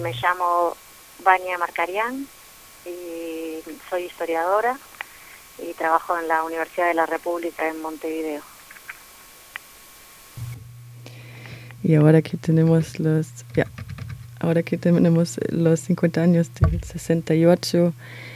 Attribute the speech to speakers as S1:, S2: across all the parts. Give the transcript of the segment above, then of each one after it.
S1: Me llamo Vania Marcarián y soy historiadora y trabajo en la Universidad de la República en Montevideo.
S2: Y ahora que tenemos los 50 años del 68,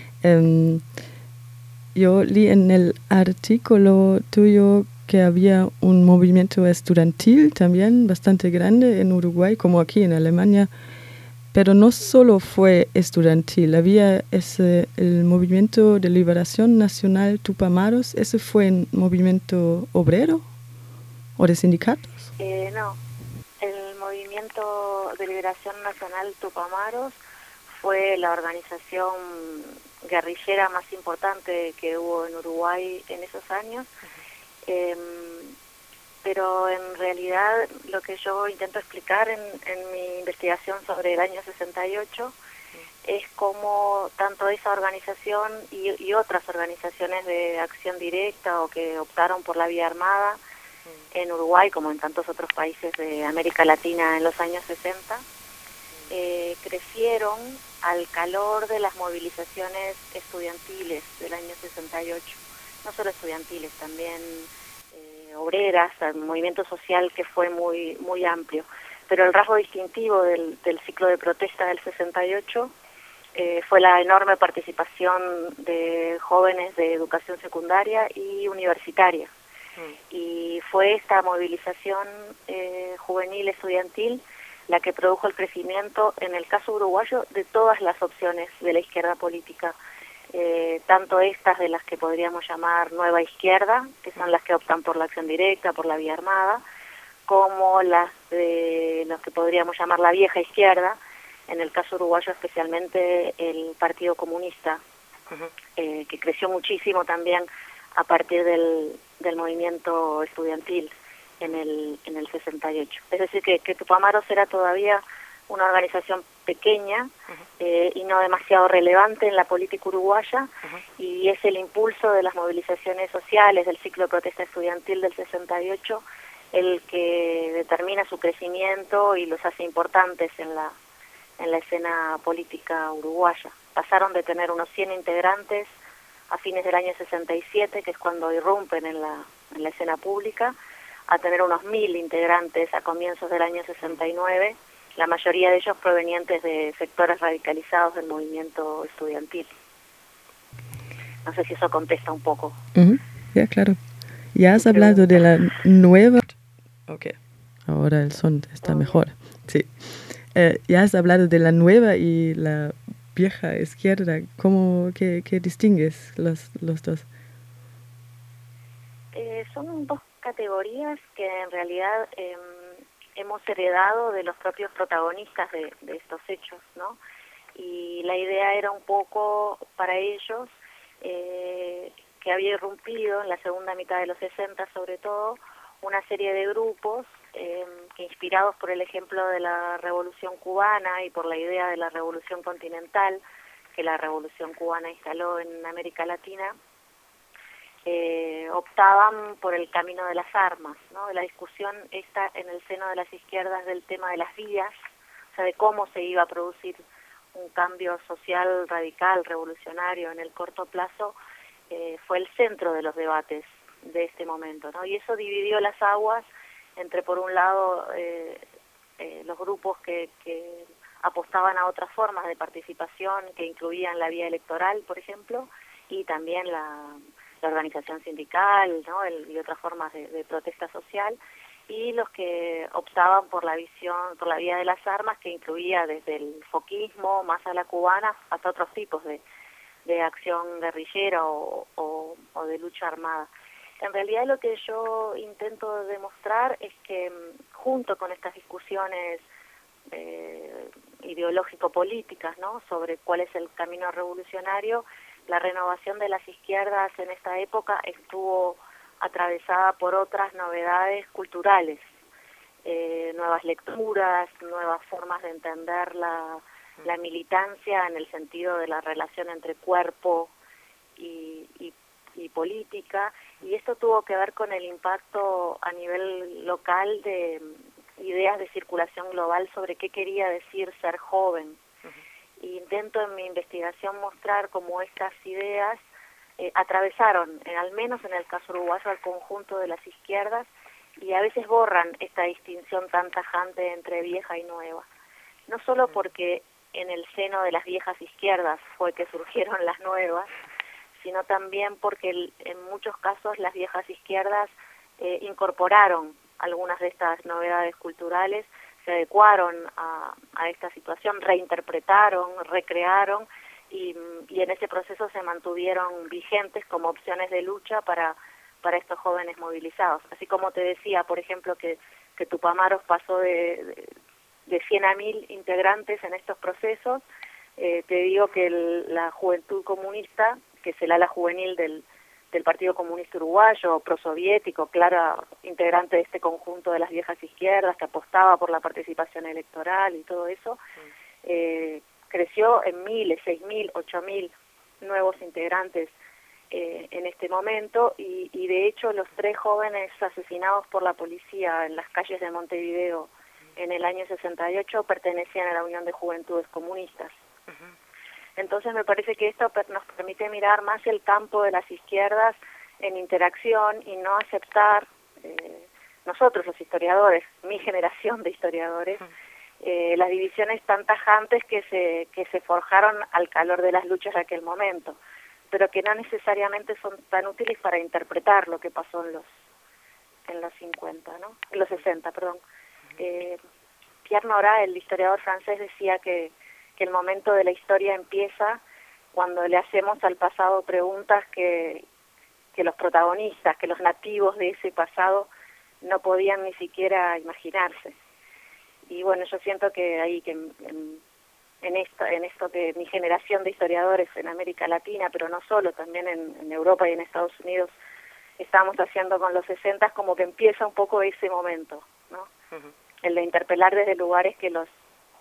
S2: yo leí en el artículo tuyo que había un movimiento estudiantil también bastante grande en Uruguay, como aquí en Alemania, pero no solo fue estudiantil, había el movimiento de liberación nacional Tupamaros. ¿Ese fue un movimiento obrero o de sindicatos?
S1: No, el Movimiento de Liberación Nacional Tupamaros fue la organización guerrillera más importante que hubo en Uruguay en esos años. Pero en realidad lo que yo intento explicar en mi investigación sobre el año 68 es cómo tanto esa organización y otras organizaciones de acción directa o que optaron por la vía armada en Uruguay, como en tantos otros países de América Latina en los años 60, crecieron al calor de las movilizaciones estudiantiles del año 68. No solo estudiantiles, también obreras, el movimiento social que fue muy amplio. Pero el rasgo distintivo del ciclo de protesta del 68 fue la enorme participación de jóvenes de educación secundaria y universitaria. Y fue esta movilización juvenil estudiantil la que produjo el crecimiento, en el caso uruguayo, de todas las opciones de la izquierda política, tanto estas de las que podríamos llamar nueva izquierda, que son las que optan por la acción directa, por la vía armada, como las de los que podríamos llamar la vieja izquierda, en el caso uruguayo especialmente el Partido Comunista, que creció muchísimo también a partir del movimiento estudiantil en el 68. Es decir, que Tupamaros era todavía una organización pequeña y no demasiado relevante en la política uruguaya, y es el impulso de las movilizaciones sociales del ciclo de protesta estudiantil del 68 el que determina su crecimiento y los hace importantes en la escena política uruguaya. Pasaron de tener unos 100 integrantes a fines del año 67, que es cuando irrumpen en la escena pública, a tener unos 1000 integrantes a comienzos del año 69, la mayoría de ellos provenientes de sectores radicalizados del movimiento estudiantil. No sé si eso contesta un poco.
S2: Ya, claro. Ya has hablado de la nueva... Ok, ahora el son está mejor. Sí. Ya has hablado de la nueva y la vieja izquierda. ¿Qué distingues los dos?
S1: Son dos categorías que en realidad hemos heredado de los propios protagonistas de estos hechos, ¿no? Y la idea era un poco para ellos que había irrumpido en la segunda mitad de los 60 sobre todo una serie de grupos que, inspirados por el ejemplo de la Revolución Cubana y por la idea de la Revolución Continental que la Revolución Cubana instaló en América Latina, optaban por el camino de las armas, ¿no? La discusión está en el seno de las izquierdas del tema de las vías, o sea, de cómo se iba a producir un cambio social radical, revolucionario en el corto plazo, fue el centro de los debates de este momento, ¿no? Y eso dividió las aguas entre, por un lado, los grupos que apostaban a otras formas de participación que incluían la vía electoral, por ejemplo, y también la organización sindical, ¿no? Y otras formas de protesta social, y los que optaban por la vía de las armas, que incluía desde el foquismo más a la cubana hasta otros tipos de acción guerrillera o de lucha armada. En realidad lo que yo intento demostrar es que junto con estas discusiones ideológico-políticas, ¿no?, sobre cuál es el camino revolucionario, la renovación de las izquierdas en esta época estuvo atravesada por otras novedades culturales, nuevas lecturas, nuevas formas de entender la militancia en el sentido de la relación entre cuerpo y política, y esto tuvo que ver con el impacto a nivel local de ideas de circulación global sobre qué quería decir ser joven. Y intento en mi investigación mostrar cómo estas ideas atravesaron, al menos en el caso uruguayo, al conjunto de las izquierdas, y a veces borran esta distinción tan tajante entre vieja y nueva. No solo porque en el seno de las viejas izquierdas fue que surgieron las nuevas, sino también porque en muchos casos las viejas izquierdas incorporaron algunas de estas novedades culturales, se adecuaron a esta situación, reinterpretaron, recrearon, y en ese proceso se mantuvieron vigentes como opciones de lucha para estos jóvenes movilizados. Así como te decía, por ejemplo, que Tupamaros pasó de 100 a 1000 integrantes en estos procesos, te digo que la Juventud Comunista, que es el ala juvenil del Partido Comunista Uruguayo, prosoviético, clara integrante de este conjunto de las viejas izquierdas, que apostaba por la participación electoral y todo eso, creció en miles, 6.000, 8.000 nuevos integrantes en este momento, y de hecho los 3 jóvenes asesinados por la policía en las calles de Montevideo en el año 68 pertenecían a la Unión de Juventudes Comunistas. Entonces me parece que esto nos permite mirar más el campo de las izquierdas en interacción y no aceptar, nosotros los historiadores, mi generación de historiadores, las divisiones tan tajantes que se forjaron al calor de las luchas de aquel momento, pero que no necesariamente son tan útiles para interpretar lo que pasó en los 50, ¿no? En los 60, perdón. Pierre Nora, el historiador francés, decía que el momento de la historia empieza cuando le hacemos al pasado preguntas que los protagonistas, que los nativos de ese pasado no podían ni siquiera imaginarse. Y bueno, yo siento que ahí, que en esto que mi generación de historiadores en América Latina, pero no solo, también en Europa y en Estados Unidos, estamos haciendo con los 60, como que empieza un poco ese momento, ¿no? El de interpelar desde lugares que los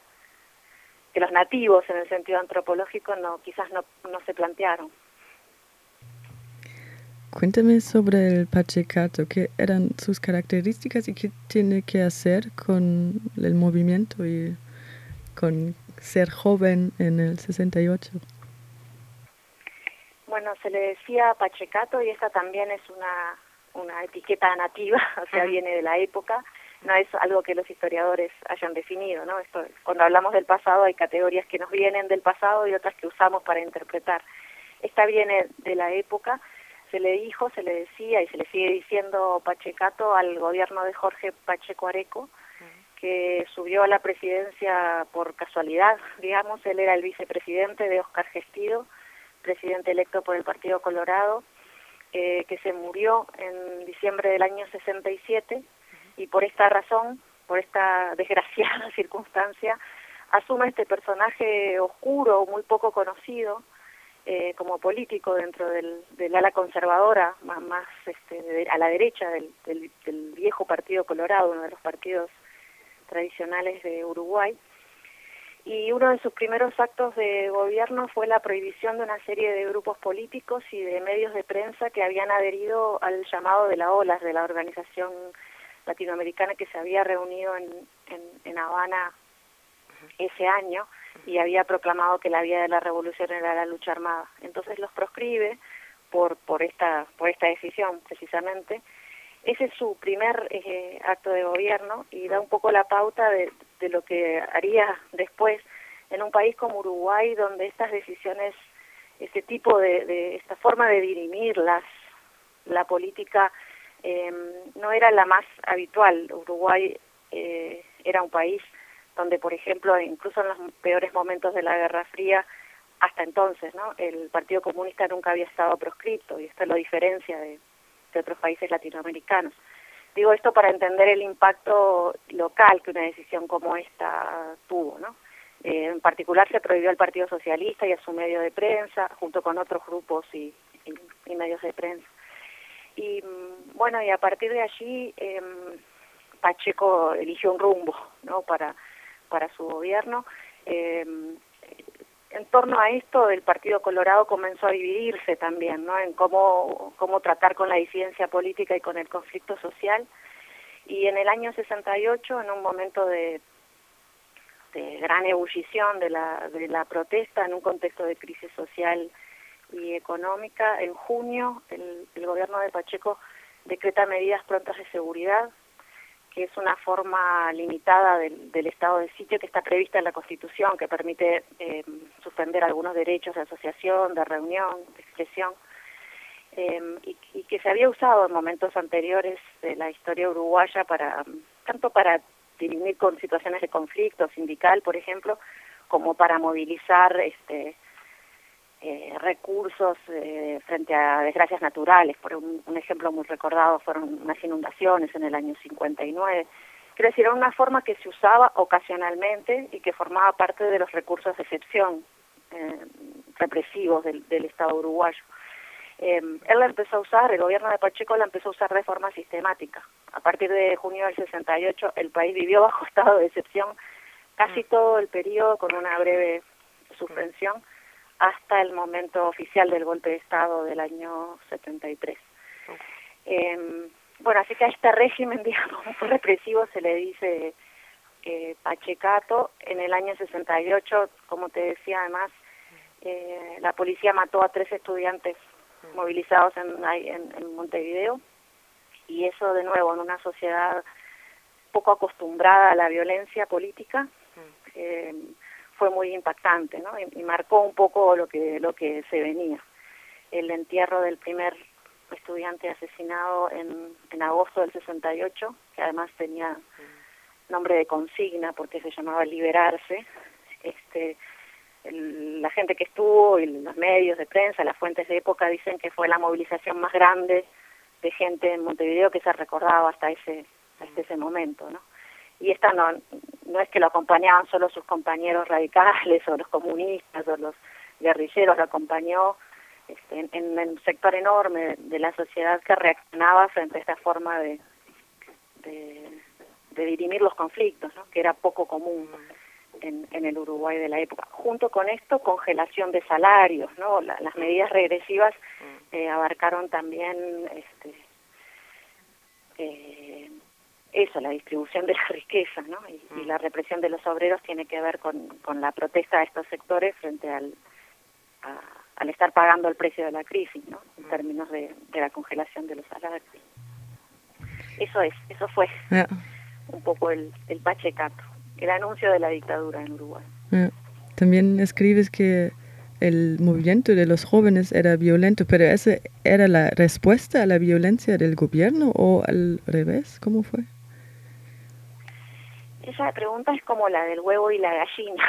S1: nativos, en el sentido antropológico, quizás no se plantearon.
S2: Cuéntame sobre el Pachecato, qué eran sus características y qué tiene que hacer con el movimiento y con ser joven en el 68.
S1: Bueno, se le decía Pachecato, y esta también es una etiqueta nativa, o sea, viene de la época, no es algo que los historiadores hayan definido, ¿no? Esto, cuando hablamos del pasado hay categorías que nos vienen del pasado y otras que usamos para interpretar. Esta viene de la época. Se le decía y se le sigue diciendo Pachecato al gobierno de Jorge Pacheco Areco, que subió a la presidencia por casualidad, digamos. Él era el vicepresidente de Óscar Gestido, presidente electo por el Partido Colorado, que se murió en diciembre del año 67, y por esta razón, por esta desgraciada circunstancia, asume este personaje oscuro, muy poco conocido, como político dentro del ala conservadora, más a la derecha del viejo Partido Colorado, uno de los partidos tradicionales de Uruguay. Y uno de sus primeros actos de gobierno fue la prohibición de una serie de grupos políticos y de medios de prensa que habían adherido al llamado de la OLAS, de la organización latinoamericana que se había reunido en Habana ese año, y había proclamado que la vía de la revolución era la lucha armada. Entonces los proscribe por esta decisión, precisamente. Ese es su primer acto de gobierno, y da un poco la pauta de lo que haría después en un país como Uruguay, donde estas decisiones, este tipo de esta forma de dirimir la política no era la más habitual. Uruguay era un país donde, por ejemplo, incluso en los peores momentos de la Guerra Fría, hasta entonces, ¿no?, el Partido Comunista nunca había estado proscripto, y esto lo diferencia de otros países latinoamericanos. Digo esto para entender el impacto local que una decisión como esta tuvo, ¿no? En particular se prohibió al Partido Socialista y a su medio de prensa, junto con otros grupos y medios de prensa. Y bueno, y a partir de allí Pacheco eligió un rumbo, ¿no?, para su gobierno. En torno a esto, el Partido Colorado comenzó a dividirse también, ¿no?, en cómo tratar con la disidencia política y con el conflicto social. Y en el año 68, en un momento de gran ebullición de la protesta, en un contexto de crisis social y económica, en junio el gobierno de Pacheco decreta medidas prontas de seguridad, que es una forma limitada del estado de sitio que está prevista en la Constitución, que permite suspender algunos derechos de asociación, de reunión, de expresión, y que se había usado en momentos anteriores de la historia uruguaya tanto para dirimir con situaciones de conflicto sindical, por ejemplo, como para movilizar recursos frente a desgracias naturales. Por un ejemplo muy recordado fueron unas inundaciones en el año 59. Quiero decir, era una forma que se usaba ocasionalmente y que formaba parte de los recursos de excepción represivos del Estado uruguayo. Él la empezó a usar, el gobierno de Pacheco la empezó a usar de forma sistemática. A partir de junio del 68 el país vivió bajo estado de excepción casi todo el periodo, con una breve suspensión, hasta el momento oficial del golpe de Estado del año 73. Bueno, así que a este régimen, digamos, represivo se le dice pachecato. En el año 68, como te decía, además, la policía mató a 3 estudiantes movilizados en Montevideo, y eso de nuevo en una sociedad poco acostumbrada a la violencia política fue muy impactante, ¿no? Y marcó un poco lo que se venía. El entierro del primer estudiante asesinado en agosto del 68, que además tenía nombre de consigna porque se llamaba Liberarse. La gente que estuvo y los medios de prensa, las fuentes de época dicen que fue la movilización más grande de gente en Montevideo que se recordaba hasta ese momento, ¿no? Y esta no es que lo acompañaban solo sus compañeros radicales o los comunistas o los guerrilleros, lo acompañó en un sector enorme de la sociedad que reaccionaba frente a esta forma de dirimir los conflictos, ¿no? Que era poco común en el Uruguay de la época. Junto con esto, congelación de salarios, ¿no? Las medidas regresivas abarcaron también la distribución de la riqueza, ¿no? Y la represión de los obreros tiene que ver con la protesta de estos sectores frente al estar pagando el precio de la crisis, ¿no? En términos de la congelación de los salarios. Eso fue un poco el pachecato, el anuncio de la dictadura en Uruguay.
S2: También escribes que el movimiento de los jóvenes era violento, pero ¿esa era la respuesta a la violencia del gobierno o al revés? ¿Cómo fue?
S1: Esa pregunta es como la del huevo y la gallina.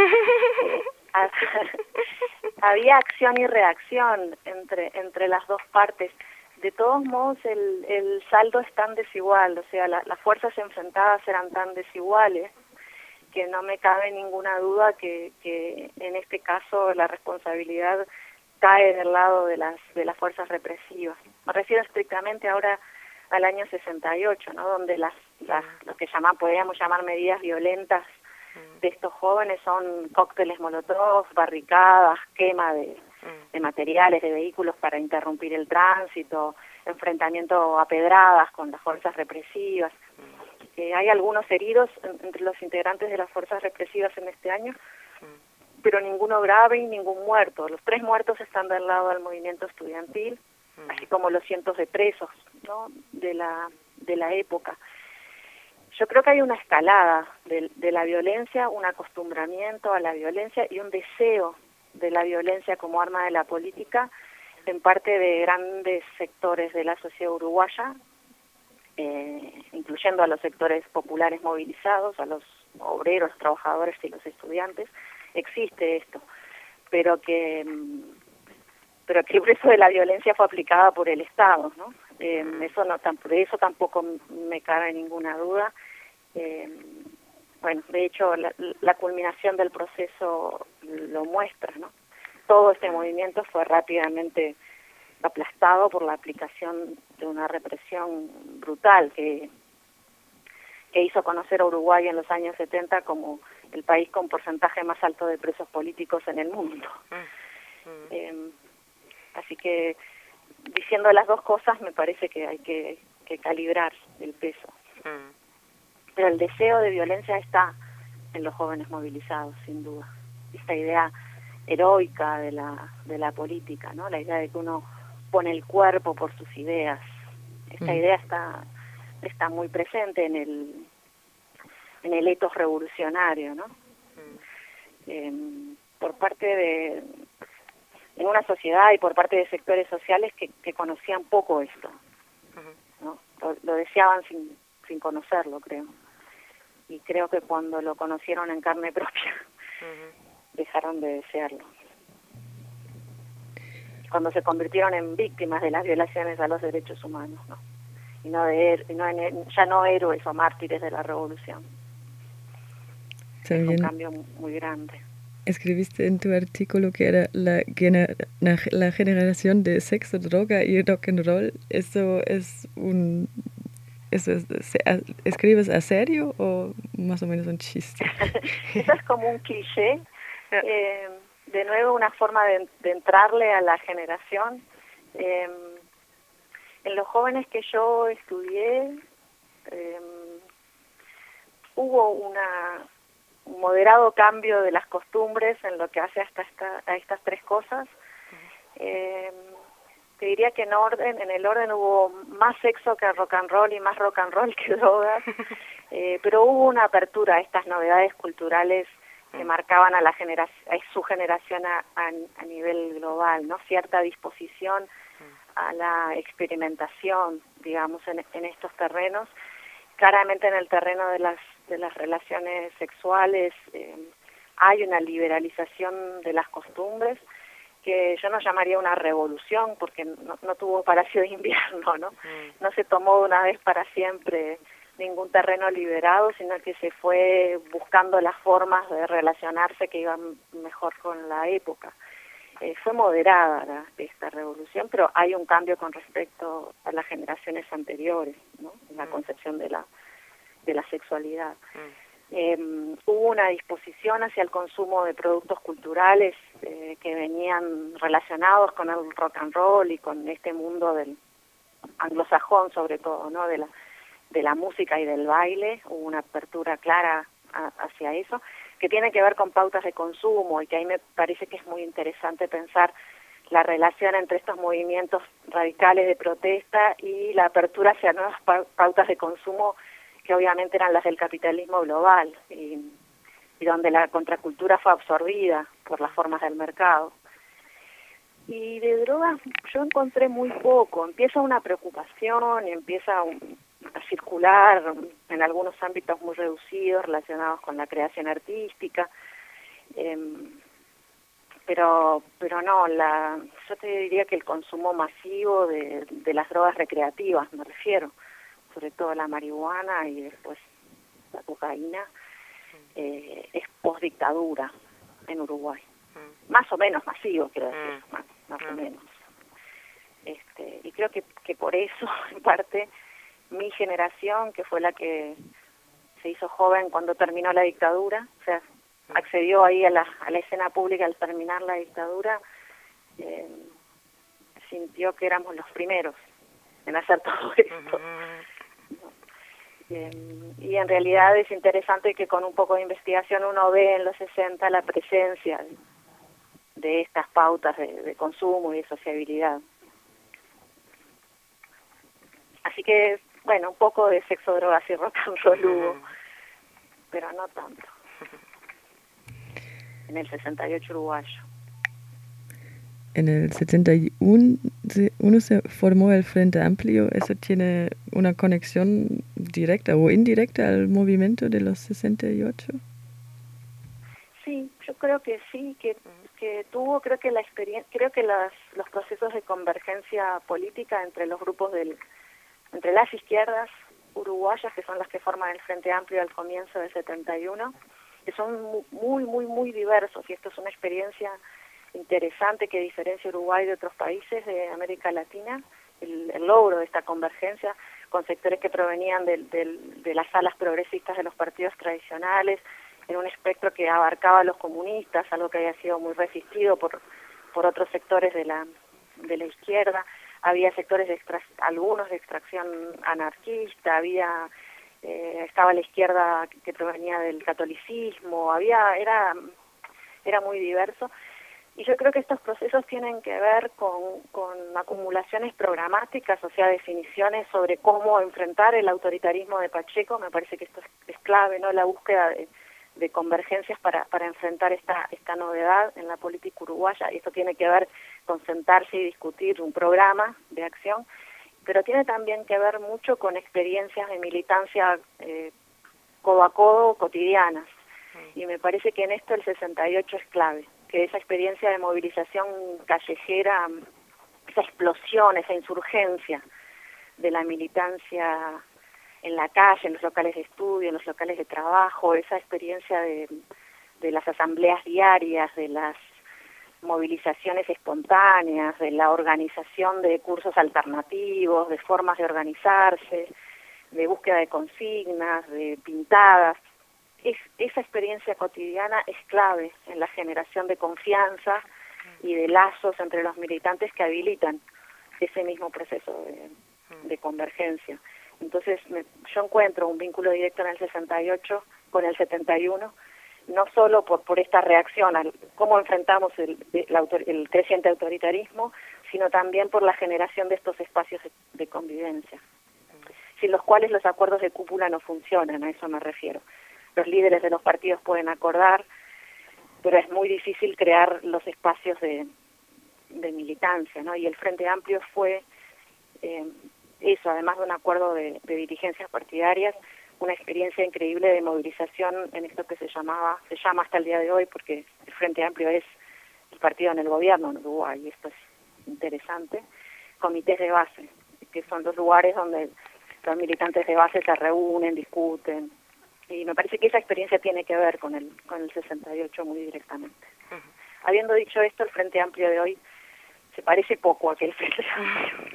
S1: Había acción y reacción entre las dos partes. De todos modos, el saldo es tan desigual, o sea, las fuerzas enfrentadas eran tan desiguales que no me cabe ninguna duda que en este caso la responsabilidad cae del lado de las fuerzas represivas. Me refiero estrictamente ahora al año 68, ¿no? Donde lo que podríamos llamar medidas violentas de estos jóvenes son cócteles molotov, barricadas, quema de materiales, de vehículos para interrumpir el tránsito, enfrentamiento a pedradas con las fuerzas represivas. Hay algunos heridos entre los integrantes de las fuerzas represivas en este año, pero ninguno grave y ningún muerto. Los 3 muertos están del lado del movimiento estudiantil, así como los cientos de presos, ¿no? de la época. Yo creo que hay una escalada de la violencia, un acostumbramiento a la violencia y un deseo de la violencia como arma de la política en parte de grandes sectores de la sociedad uruguaya, incluyendo a los sectores populares movilizados, a los obreros, trabajadores y los estudiantes. Existe esto, pero que el precio de la violencia fue aplicada por el Estado, ¿no? De eso tampoco me cabe ninguna duda. Bueno, de hecho, la culminación del proceso lo muestra, ¿no? Todo este movimiento fue rápidamente aplastado por la aplicación de una represión brutal que hizo conocer a Uruguay en los años 70 como el país con porcentaje más alto de presos políticos en el mundo. Así que, diciendo las dos cosas, me parece que hay que calibrar el peso. pero el deseo de violencia está en los jóvenes movilizados, sin duda. Esta idea heroica de la política, ¿no? La idea de que uno pone el cuerpo por sus ideas. Esta idea está muy presente en el etos revolucionario, ¿no? Por parte en una sociedad y por parte de sectores sociales que conocían poco esto, ¿no? Lo deseaban sin conocerlo, creo. Y creo que cuando lo conocieron en carne propia, dejaron de desearlo. Cuando se convirtieron en víctimas de las violaciones a los derechos humanos, ¿no? Y ya no héroes o mártires de la revolución.
S2: También
S1: es un cambio muy grande.
S2: Escribiste en tu artículo que era la generación de sexo, droga y rock and roll. ¿Escribes a serio o más o menos un chiste?
S1: Eso es como un cliché. De nuevo, una forma de entrarle a la generación. En los jóvenes que yo estudié, hubo un moderado cambio de las costumbres en lo que hace a estas tres cosas. Te diría que en el orden hubo más sexo que rock and roll y más rock and roll que drogas, pero hubo una apertura a estas novedades culturales que marcaban a su generación a nivel global, ¿no? Cierta disposición a la experimentación, digamos, en estos terrenos. Claramente en el terreno de las relaciones sexuales hay una liberalización de las costumbres que yo no llamaría una revolución porque no tuvo palacio de invierno, ¿no? No se tomó de una vez para siempre ningún terreno liberado, sino que se fue buscando las formas de relacionarse que iban mejor con la época. Fue moderada esta revolución, pero hay un cambio con respecto a las generaciones anteriores, ¿no? En la concepción de la sexualidad. Hubo una disposición hacia el consumo de productos culturales que venían relacionados con el rock and roll y con este mundo del anglosajón, sobre todo, ¿no? De la música y del baile. Hubo una apertura clara hacia eso, que tiene que ver con pautas de consumo y que ahí me parece que es muy interesante pensar la relación entre estos movimientos radicales de protesta y la apertura hacia nuevas pautas de consumo que obviamente eran las del capitalismo global y donde la contracultura fue absorbida por las formas del mercado. Y de drogas yo encontré muy poco. Empieza una preocupación y empieza a circular en algunos ámbitos muy reducidos relacionados con la creación artística, pero no, yo te diría que el consumo masivo de las drogas recreativas, me refiero, sobre todo la marihuana y después la cocaína, es post-dictadura en Uruguay. Más o menos masivo, quiero decir, más o menos. Y creo que por eso, en parte, mi generación, que fue la que se hizo joven cuando terminó la dictadura, o sea, accedió ahí a la escena pública al terminar la dictadura, sintió que éramos los primeros en hacer todo esto. Y en realidad es interesante que con un poco de investigación uno ve en los 60 la presencia de estas pautas de consumo y de sociabilidad. Así que, bueno, un poco de sexo, drogas y rock and roll hubo, pero no tanto. En el 68 uruguayo.
S2: En el 71 se formó el Frente Amplio. ¿Eso tiene una conexión directa o indirecta al movimiento de los 68?
S1: Sí, yo creo que sí, que tuvo, creo que los procesos de convergencia política entre los grupos entre las izquierdas uruguayas, que son las que forman el Frente Amplio al comienzo del 71, que son muy, muy, muy diversos, y esto es una experiencia interesante que diferencia Uruguay de otros países de América Latina, el logro de esta convergencia con sectores que provenían de las alas progresistas de los partidos tradicionales, en un espectro que abarcaba a los comunistas, algo que había sido muy resistido por otros sectores de la izquierda. Había sectores algunos de extracción anarquista, había estaba la izquierda que provenía del catolicismo, era muy diverso. Y yo creo que estos procesos tienen que ver con acumulaciones programáticas, o sea, definiciones sobre cómo enfrentar el autoritarismo de Pacheco. Me parece que esto es clave, ¿no? La búsqueda de convergencias para enfrentar esta novedad en la política uruguaya. Y esto tiene que ver con sentarse y discutir un programa de acción, pero tiene también que ver mucho con experiencias de militancia codo a codo, cotidianas. Y me parece que en esto el 68 es clave, que esa experiencia de movilización callejera, esa explosión, esa insurgencia de la militancia en la calle, en los locales de estudio, en los locales de trabajo, esa experiencia de las asambleas diarias, de las movilizaciones espontáneas, de la organización de cursos alternativos, de formas de organizarse, de búsqueda de consignas, de pintadas. Esa experiencia cotidiana es clave en la generación de confianza y de lazos entre los militantes que habilitan ese mismo proceso de convergencia. Entonces yo encuentro un vínculo directo en el 68 con el 71, no solo por esta reacción a cómo enfrentamos el creciente autoritarismo, sino también por la generación de estos espacios de convivencia, sin los cuales los acuerdos de cúpula no funcionan, a eso me refiero. Los líderes de los partidos pueden acordar, pero es muy difícil crear los espacios de militancia, ¿no? Y el Frente Amplio fue eso, además de un acuerdo de dirigencias partidarias, una experiencia increíble de movilización en esto que se llama hasta el día de hoy, porque el Frente Amplio es el partido en el gobierno en Uruguay, y esto es interesante, comités de base, que son los lugares donde los militantes de base se reúnen, discuten, y me parece que esa experiencia tiene que ver con el 68 muy directamente. Habiendo dicho esto, el Frente Amplio de hoy se parece poco a aquel Frente Amplio.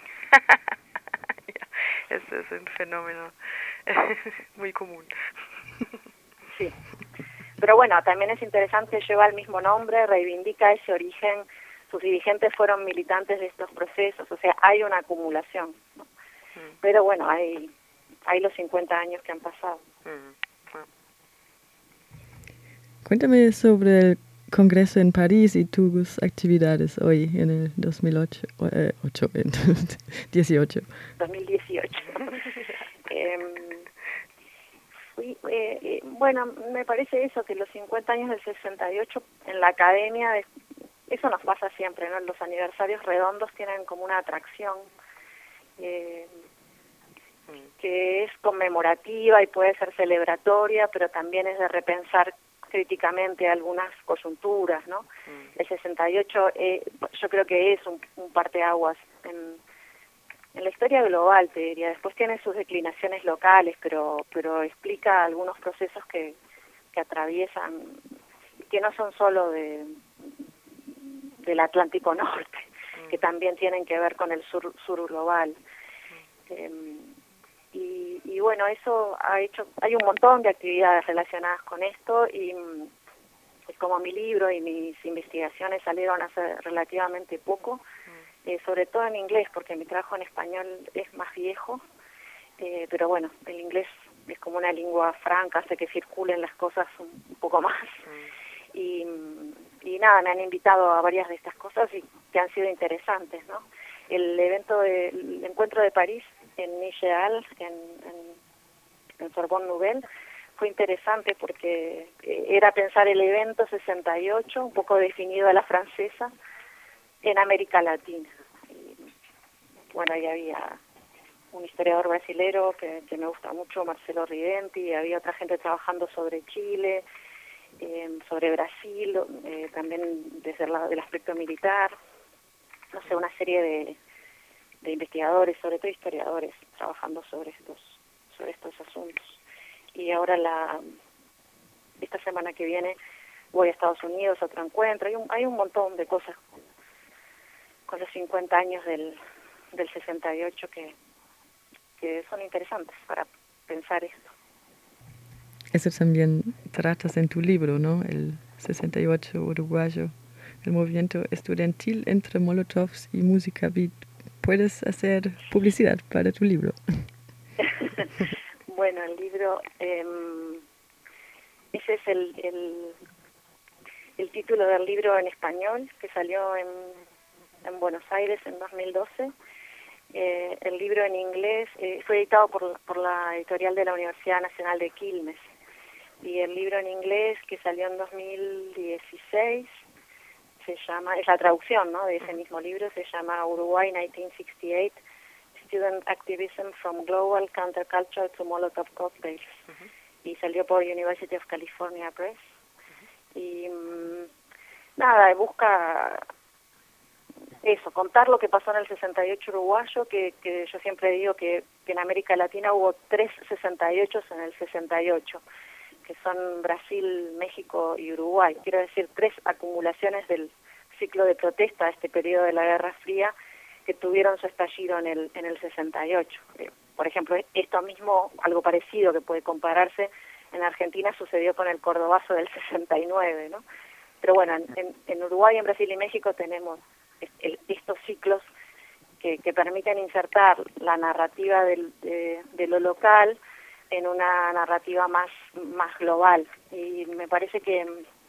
S3: Ese es un fenómeno muy común.
S1: Sí, pero bueno, también es interesante, lleva el mismo nombre, reivindica ese origen, sus dirigentes fueron militantes de estos procesos, o sea, hay una acumulación, ¿no? Pero bueno, hay los 50 años que han pasado.
S2: Cuéntame sobre el Congreso en París y tus actividades hoy en el 2018.
S1: 2018. Bueno, me parece eso, que los 50 años del 68 en la academia, eso nos pasa siempre, ¿no? Los aniversarios redondos tienen como una atracción que es conmemorativa y puede ser celebratoria, pero también es de repensar críticamente algunas coyunturas, ¿no? El 68 yo creo que es un parteaguas en la historia global, te diría. Después tiene sus declinaciones locales, pero explica algunos procesos que atraviesan, que no son solo del Atlántico Norte, que también tienen que ver con el sur global. Y bueno, eso hay un montón de actividades relacionadas con esto, y como mi libro y mis investigaciones salieron hace relativamente poco, sobre todo en inglés, porque mi trabajo en español es más viejo, pero bueno, el inglés es como una lengua franca, hace que circulen las cosas un poco más. Y nada, me han invitado a varias de estas cosas y que han sido interesantes, ¿no? El encuentro de París en Nigeal, en Sorbonne Nouvelle, fue interesante porque era pensar el evento 68, un poco definido a la francesa, en América Latina. Y, bueno, ahí había un historiador brasilero que me gusta mucho, Marcelo Ridenti, y había otra gente trabajando sobre Chile, sobre Brasil, también desde el lado del aspecto militar, no sé, una serie de investigadores, sobre todo historiadores, trabajando sobre estos asuntos. Y ahora esta semana que viene voy a Estados Unidos a otro encuentro. Hay un montón de cosas con los 50 años del 68 que son interesantes para pensar esto.
S2: Eso también tratas en tu libro, ¿no? El 68 uruguayo, el movimiento estudiantil entre molotovs y música beat. ¿Puedes hacer publicidad para tu libro?
S1: Bueno, el libro, ese es el título del libro en español que salió en Buenos Aires en 2012. El libro en inglés fue editado por la editorial de la Universidad Nacional de Quilmes. Y el libro en inglés que salió en 2016 se llama, es la traducción, ¿no?, de ese mismo libro, se llama Uruguay 1968, Student Activism from Global Counterculture to Molotov Cocktails. Y salió por University of California Press. Y nada, busca eso, contar lo que pasó en el 68 uruguayo, que yo siempre digo que en América Latina hubo 3 68 en el 68, que son Brasil, México y Uruguay. Quiero decir, 3 acumulaciones del ciclo de protesta de este periodo de la Guerra Fría que tuvieron su estallido en el 68. Por ejemplo, esto mismo, algo parecido que puede compararse, en Argentina sucedió con el Cordobazo del 69, ¿no? Pero bueno, en Uruguay, en Brasil y México tenemos estos ciclos que permiten insertar la narrativa de lo local en una narrativa más global. Y me parece que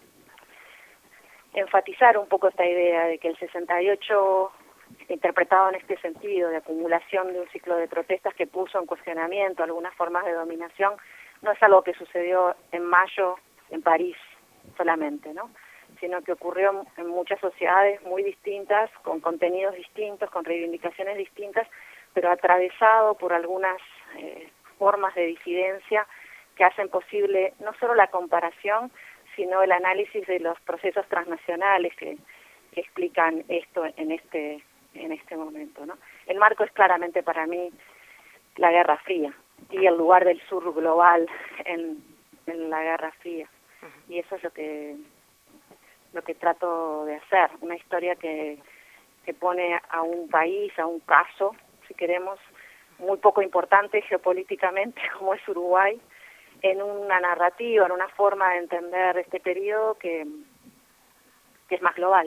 S1: enfatizar un poco esta idea de que el 68, interpretado en este sentido de acumulación de un ciclo de protestas que puso en cuestionamiento algunas formas de dominación, no es algo que sucedió en mayo en París solamente, ¿no?, sino que ocurrió en muchas sociedades muy distintas, con contenidos distintos, con reivindicaciones distintas, pero atravesado por algunas formas de disidencia que hacen posible no solo la comparación, sino el análisis de los procesos transnacionales que explican esto en este momento, ¿no? El marco es claramente para mí la Guerra Fría y el lugar del sur global en la Guerra Fría. Y eso es lo que trato de hacer, una historia que pone a un país, a un caso, si queremos, muy poco importante geopolíticamente como es Uruguay, en una narrativa, en una forma de entender este periodo que es más global.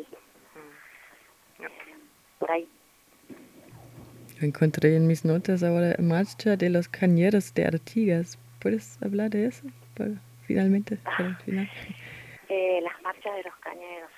S1: Por ahí.
S2: Encontré en mis notas ahora Marcha de los Cañeros de Artigas. ¿Puedes hablar de eso para el final?
S1: Las marchas de los cañeros.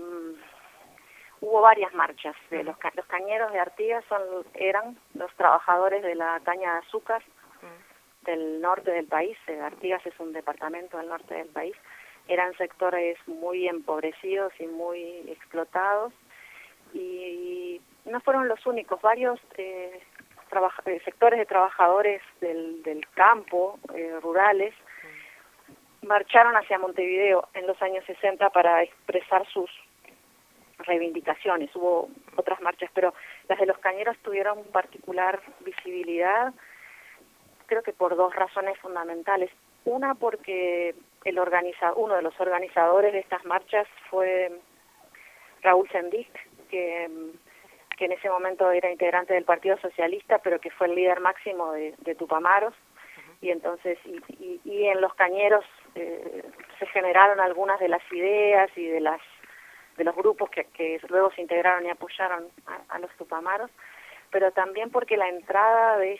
S1: Hubo varias marchas de los cañeros de Artigas. Eran los trabajadores de la caña de azúcar del norte del país. Artigas es un departamento del norte del país. Eran sectores muy empobrecidos y muy explotados, y no fueron los únicos. Varios sectores de trabajadores del campo, rurales, marcharon hacia Montevideo en los años 60 para expresar sus reivindicaciones. Hubo otras marchas, pero las de los cañeros tuvieron particular visibilidad, creo que por 2 razones fundamentales. Una, porque uno de los organizadores de estas marchas fue Raúl Sendic, que en ese momento era integrante del Partido Socialista, pero que fue el líder máximo de Tupamaros. Y entonces y en los cañeros se generaron algunas de las ideas y de los grupos que luego se integraron y apoyaron a los Tupamaros, pero también porque la entrada de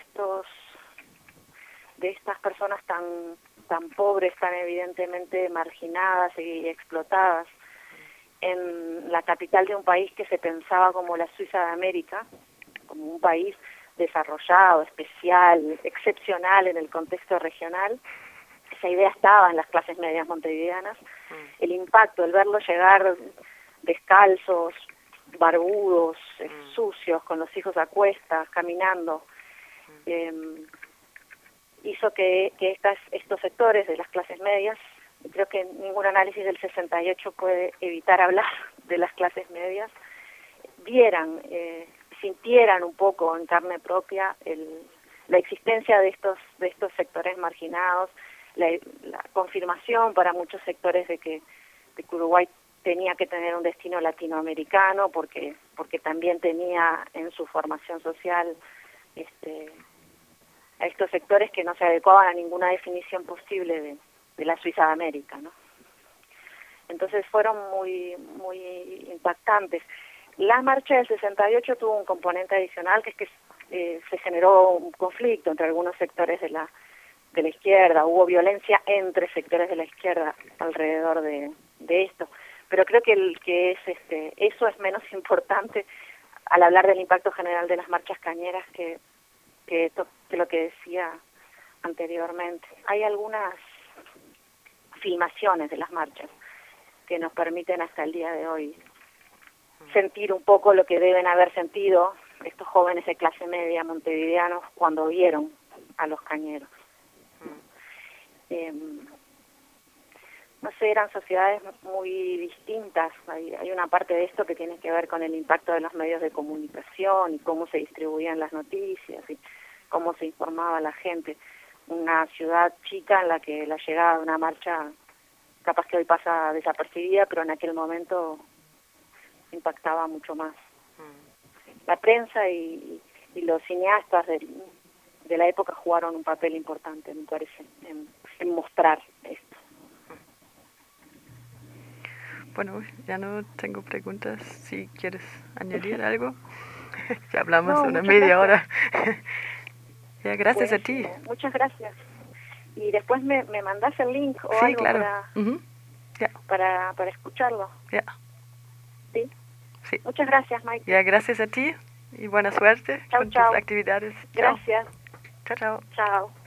S1: estas personas tan pobres, tan evidentemente marginadas y explotadas en la capital de un país que se pensaba como la Suiza de América, como un país desarrollado, especial, excepcional en el contexto regional. Esa idea estaba en las clases medias montevideanas. El impacto, el verlos llegar descalzos, barbudos, sucios, con los hijos a cuestas, caminando, hizo que estos sectores de las clases medias, creo que ningún análisis del 68 puede evitar hablar de las clases medias, sintieran un poco en carne propia la existencia de estos sectores marginados, la confirmación para muchos sectores de que Uruguay tenía que tener un destino latinoamericano, porque también tenía en su formación social a estos sectores que no se adecuaban a ninguna definición posible de la Suiza de América, ¿no? Entonces fueron muy impactantes. La marcha del 68 tuvo un componente adicional, que es que se generó un conflicto entre algunos sectores de de la izquierda, hubo violencia entre sectores de la izquierda alrededor de esto, pero creo que eso es menos importante al hablar del impacto general de las marchas cañeras que lo que decía anteriormente. Hay algunas filmaciones de las marchas que nos permiten hasta el día de hoy sentir un poco lo que deben haber sentido estos jóvenes de clase media montevideanos cuando vieron a los cañeros. No sé, eran sociedades muy distintas. Hay una parte de esto que tiene que ver con el impacto de los medios de comunicación y cómo se distribuían las noticias y cómo se informaba a la gente. Una ciudad chica en la que la llegada de una marcha capaz que hoy pasa desapercibida, pero en aquel momento impactaba mucho más. La prensa y los cineastas de la época jugaron un papel importante, me parece, en mostrar esto.
S2: Bueno, ya no tengo preguntas. Si quieres añadir algo. Ya hablamos una media hora. Ya, gracias a ti.
S1: Muchas gracias. Y después me mandás el link o
S2: sí,
S1: algo
S2: claro. para
S1: escucharlo.
S2: Ya.
S1: ¿Sí?
S2: Sí.
S1: Muchas gracias, Mike.
S2: Ya, gracias a ti y buena suerte con tus actividades.
S1: Gracias.
S2: Chao, chao.
S1: Chao.